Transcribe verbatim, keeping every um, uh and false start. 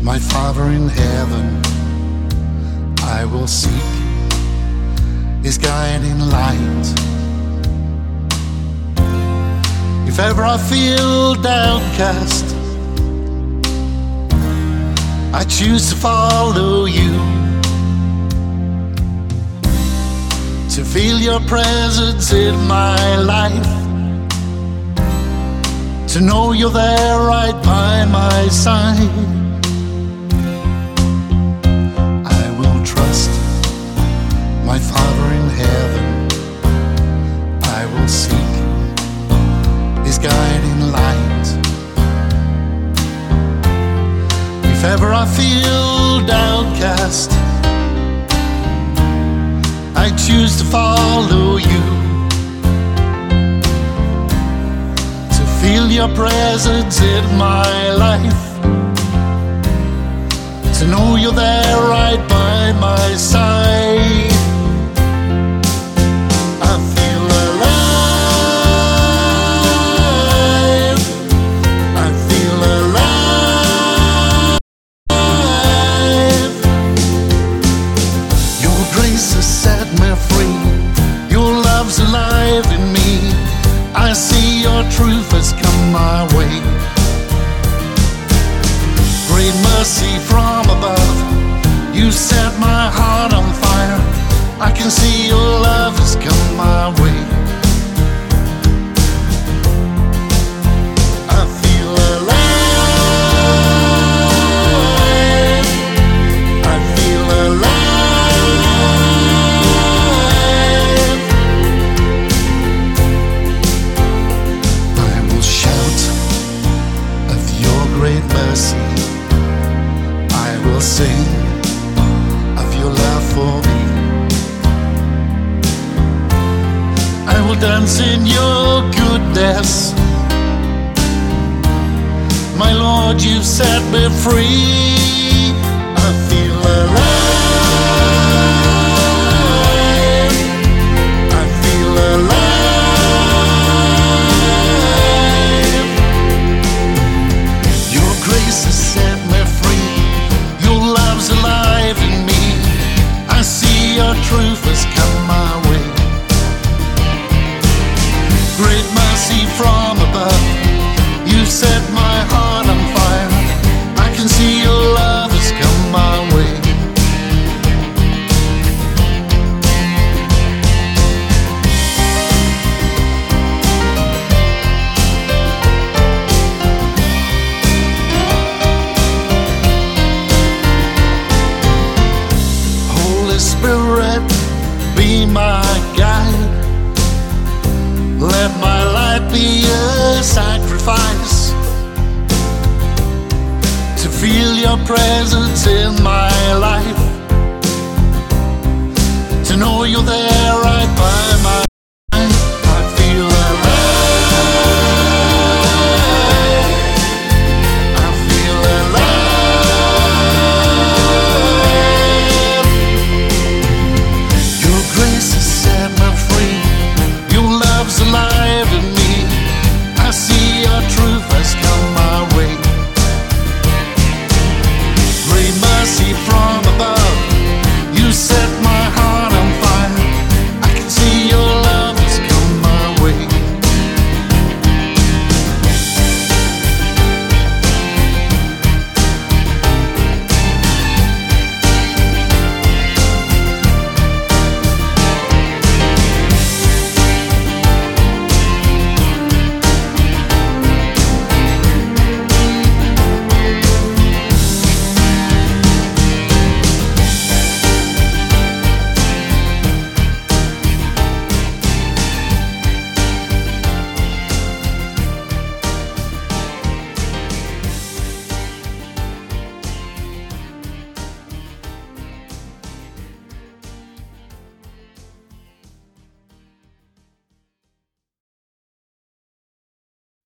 My Father in heaven, I will seek His guiding light. If ever I feel downcast, I choose to follow you, to feel your presence in my life, to know you're there right by my side. I will trust my Father in heaven. I will seek His guiding light. If ever I feel downcast, I choose to follow you, to feel your presence in my life, to know you're there right by my side. I feel alive. I feel alive. Your grace has set me free. Your love's alive in me. I see your truth has come my way. Great mercy from above, you set my heart on fire. I can see your love has come my way. I feel alive. I feel alive. I will shout of your great mercy. I will sing of your love for me. I will dance in your goodness. My Lord, you've set me free. I feel alive. I feel alive. Your grace has set me free. Your love's alive in me. I see your truth has come my way. Great mercy from above, you set my heart on fire. I can see your love has come my way. Holy Spirit, be my guide. Let my life be a sacrifice, to feel your presence in my life, to know you're there right by my side. I feel alive. I feel alive. Your grace has set me free. Your love's alive in me. I see your truth has come my way. Great mercy